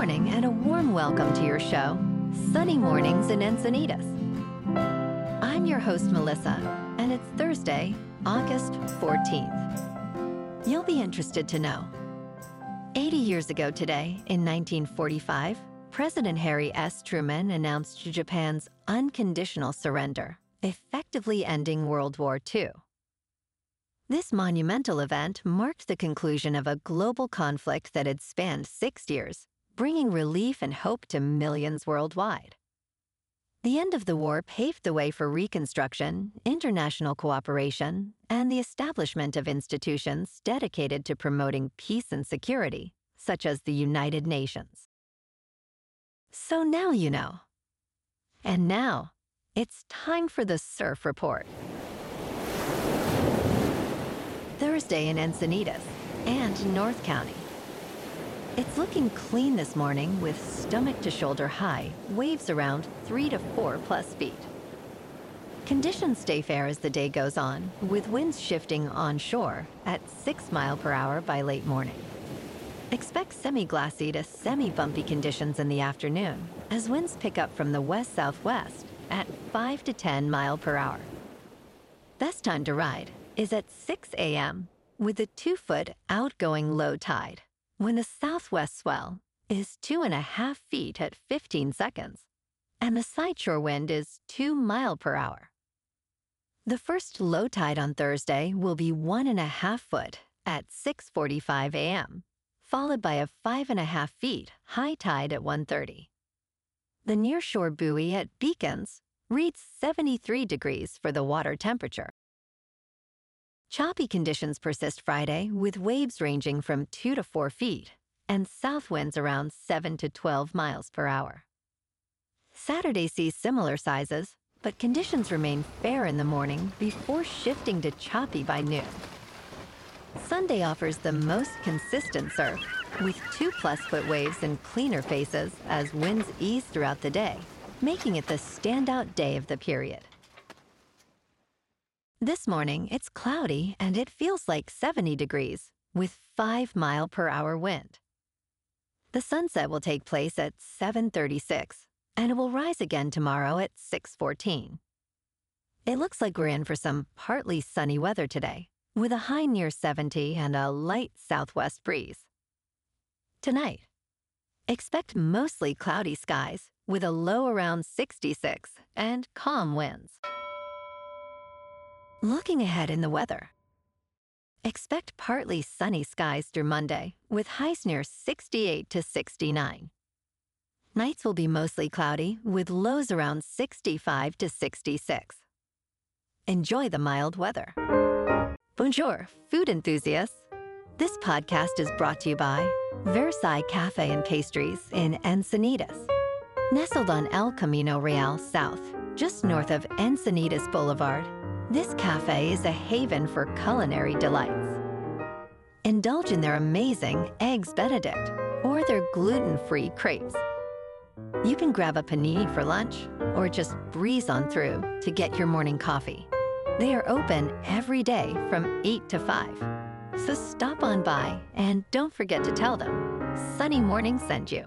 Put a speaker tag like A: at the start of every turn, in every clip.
A: morning and a warm welcome to your show, Sunny Mornings in Encinitas. I'm your host, Melissa, and it's Thursday, August 14th. You'll be interested to know. 80 years ago today, in 1945, President Harry S. Truman announced Japan's unconditional surrender, effectively ending World War II. This monumental event marked the conclusion of a global conflict that had spanned 6 years, bringing relief and hope to millions worldwide. The end of the war paved the way for reconstruction, international cooperation, and the establishment of institutions dedicated to promoting peace and security, such as the United Nations. So now you know. And now, it's time for the Surf Report. Thursday in Encinitas and North County. It's looking clean this morning with stomach to shoulder high, waves around 3 to 4 plus feet. Conditions stay fair as the day goes on, with winds shifting onshore at 6 miles per hour by late morning. Expect semi-glassy to semi-bumpy conditions in the afternoon as winds pick up from the west-southwest at 5 to 10 miles per hour. Best time to ride is at 6 a.m. with a 2-foot outgoing low tide, when the southwest swell is 2.5 feet at 15 seconds, and the sideshore wind is 2 miles per hour. The first low tide on Thursday will be 1.5 foot at 6:45 a.m., followed by a 5.5 feet high tide at 1:30. The nearshore buoy at Beacons reads 73 degrees for the water temperature. Choppy conditions persist Friday, with waves ranging from 2 to 4 feet and south winds around 7 to 12 miles per hour. Saturday sees similar sizes, but conditions remain fair in the morning before shifting to choppy by noon. Sunday offers the most consistent surf, with 2+ foot waves and cleaner faces as winds ease throughout the day, making it the standout day of the period. This morning, it's cloudy and it feels like 70 degrees with 5 mile per hour wind. The sunset will take place at 7:36 and it will rise again tomorrow at 6:14. It looks like we're in for some partly sunny weather today, with a high near 70 and a light southwest breeze. Tonight, expect mostly cloudy skies with a low around 66 and calm winds. Looking ahead in the weather. Expect partly sunny skies through Monday, with highs near 68 to 69. Nights will be mostly cloudy, with lows around 65 to 66. Enjoy the mild weather. Bonjour, food enthusiasts. This podcast is brought to you by Versailles Cafe and Pastries in Encinitas. Nestled on El Camino Real South, just north of Encinitas Boulevard, this cafe is a haven for culinary delights. Indulge in their amazing Eggs Benedict or their gluten-free crepes. You can grab a panini for lunch or just breeze on through to get your morning coffee. They are open every day from 8 to 5. So stop on by and don't forget to tell them Sunny Morning sent you.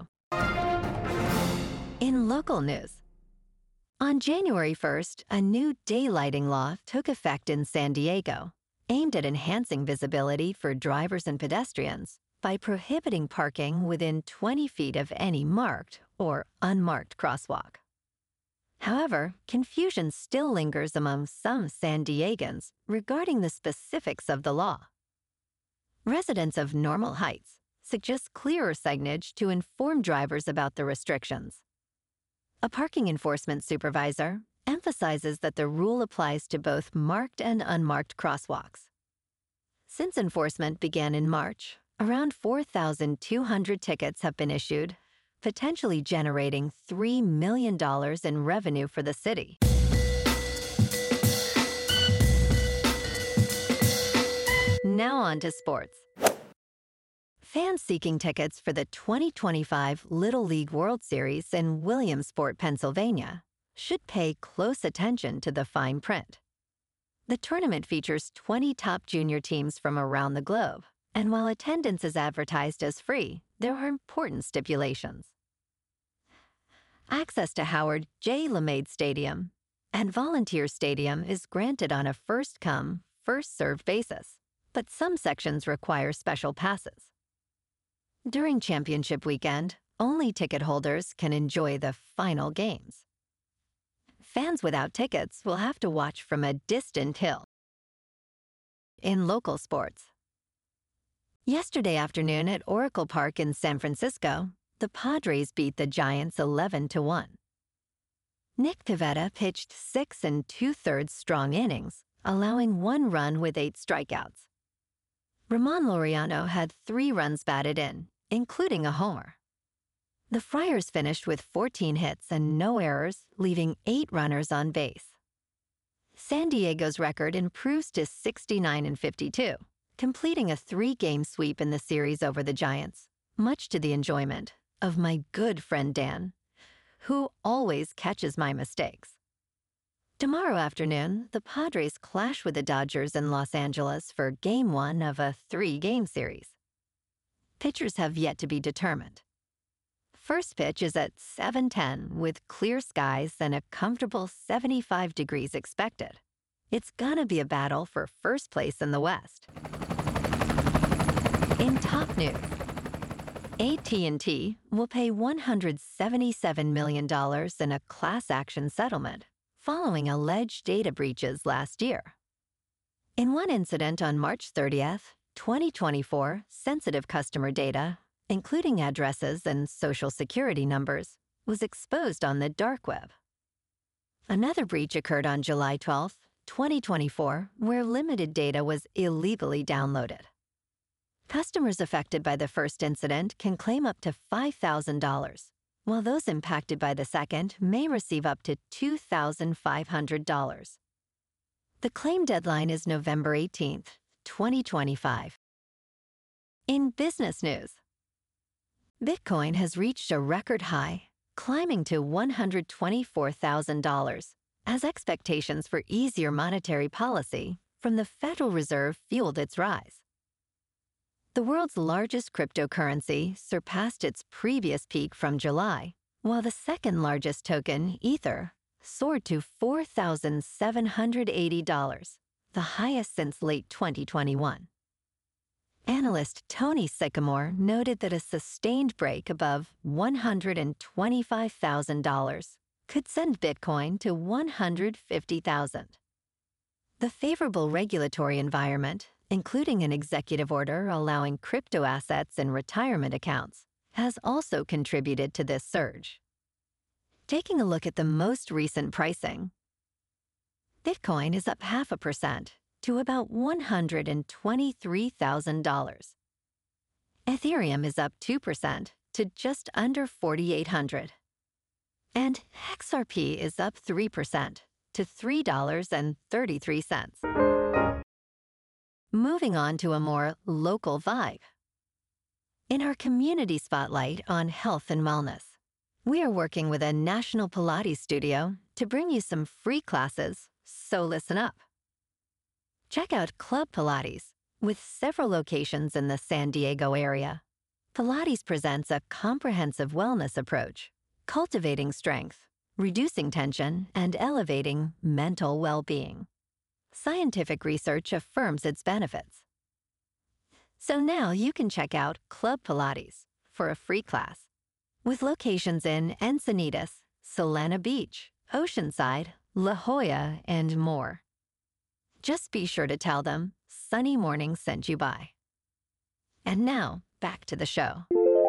A: In local news. On January 1st, a new daylighting law took effect in San Diego, aimed at enhancing visibility for drivers and pedestrians by prohibiting parking within 20 feet of any marked or unmarked crosswalk. However, confusion still lingers among some San Diegans regarding the specifics of the law. Residents of Normal Heights suggest clearer signage to inform drivers about the restrictions. A parking enforcement supervisor emphasizes that the rule applies to both marked and unmarked crosswalks. Since enforcement began in March, around 4,200 tickets have been issued, potentially generating $3 million in revenue for the city. Now on to sports. Fans seeking tickets for the 2025 Little League World Series in Williamsport, Pennsylvania, should pay close attention to the fine print. The tournament features 20 top junior teams from around the globe, And while attendance is advertised as free, there are important stipulations. Access to Howard J. LeMade Stadium and Volunteer Stadium is granted on a first-come, first-served basis, but some sections require special passes. During championship weekend, only ticket holders can enjoy the final games. Fans without tickets will have to watch from a distant hill. In local sports, yesterday afternoon at Oracle Park in San Francisco, the Padres beat the Giants 11-1. Nick Pivetta pitched 6 2/3 strong innings, allowing 1 run with 8 strikeouts. Ramon Laureano had 3 runs batted in, including a homer. The Friars finished with 14 hits and no errors, leaving 8 runners on base. San Diego's record improves to 69-52, completing a 3-game sweep in the series over the Giants, much to the enjoyment of my good friend Dan, who always catches my mistakes. Tomorrow afternoon, the Padres clash with the Dodgers in Los Angeles for Game 1 of a 3-game series. Pitchers have yet to be determined. First pitch is at 7:10 with clear skies and a comfortable 75 degrees expected. It's gonna be a battle for first place in the West. In top news, AT&T will pay $177 million in a class action settlement following alleged data breaches last year. In one incident on March 30th, 2024, sensitive customer data, including addresses and social security numbers, was exposed on the dark web. Another breach occurred on July 12, 2024, where limited data was illegally downloaded. Customers affected by the first incident can claim up to $5,000, while those impacted by the second may receive up to $2,500. The claim deadline is November 18, 2025. In business news, Bitcoin has reached a record high, climbing to $124,000 as expectations for easier monetary policy from the Federal Reserve fueled its rise. The world's largest cryptocurrency surpassed its previous peak from July, while the second largest token, Ether, soared to $4,780, the highest since late 2021. Analyst Tony Sycamore noted that a sustained break above $125,000 could send Bitcoin to $150,000. The favorable regulatory environment, including an executive order allowing crypto assets in retirement accounts, has also contributed to this surge. Taking a look at the most recent pricing, Bitcoin is up 0.5% to about $123,000. Ethereum is up 2% to just under $4,800. And XRP is up 3% to $3.33. Moving on to a more local vibe. In our community spotlight on health and wellness, we are working with a national Pilates studio to bring you some free classes, so listen up. Check out Club Pilates, with several locations in the San Diego area. Pilates presents a comprehensive wellness approach, cultivating strength, reducing tension, and elevating mental well-being. Scientific research affirms its benefits. So now you can check out Club Pilates for a free class, with locations in Encinitas, Solana Beach, Oceanside, La Jolla, and more. Just be sure to tell them Sunny Morning sent you by. And now, back to the show.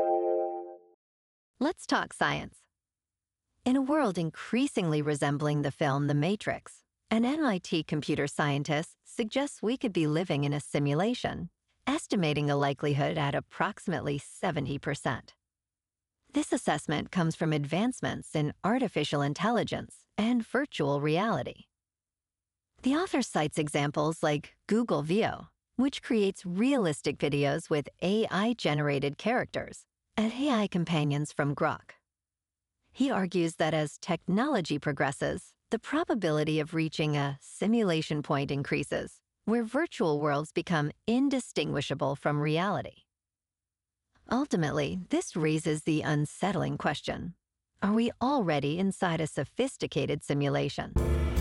A: Let's talk science. In a world increasingly resembling the film The Matrix, an MIT computer scientist suggests we could be living in a simulation, estimating the likelihood at approximately 70%. This assessment comes from advancements in artificial intelligence and virtual reality. The author cites examples like Google Veo, which creates realistic videos with AI-generated characters, and AI companions from Grok. He argues that as technology progresses, the probability of reaching a simulation point increases, where virtual worlds become indistinguishable from reality. Ultimately, this raises the unsettling question: are we already inside a sophisticated simulation?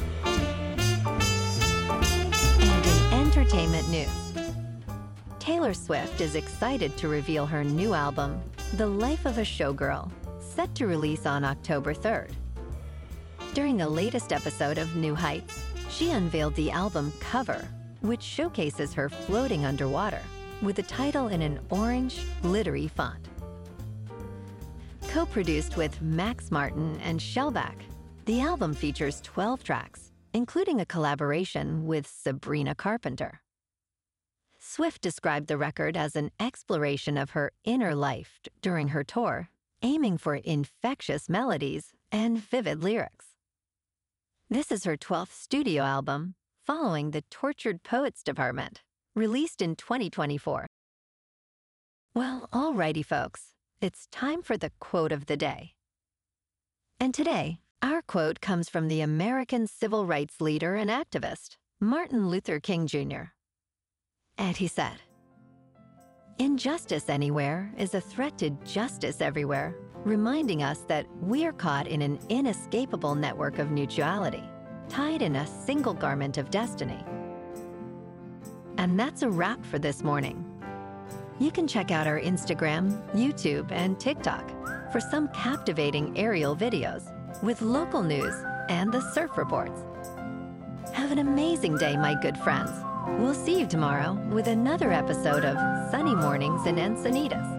A: And in entertainment news, Taylor Swift is excited to reveal her new album, The Life of a Showgirl, set to release on October 3rd. During the latest episode of New Heights, she unveiled the album cover, which showcases her floating underwater, with the title in an orange, glittery font. Co-produced with Max Martin and Shellback, the album features 12 tracks, including a collaboration with Sabrina Carpenter. Swift described the record as an exploration of her inner life during her tour, aiming for infectious melodies and vivid lyrics. This is her 12th studio album, following the Tortured Poets Department, released in 2024. Well, alrighty folks, it's time for the quote of the day. And today, our quote comes from the American civil rights leader and activist, Martin Luther King Jr. And he said, "Injustice anywhere is a threat to justice everywhere, reminding us that we're caught in an inescapable network of mutuality, tied in a single garment of destiny." And that's a wrap for this morning. You can check out our Instagram, YouTube, and TikTok for some captivating aerial videos with local news and the surf reports. Have an amazing day, my good friends. We'll see you tomorrow with another episode of Sunny Mornings in Encinitas.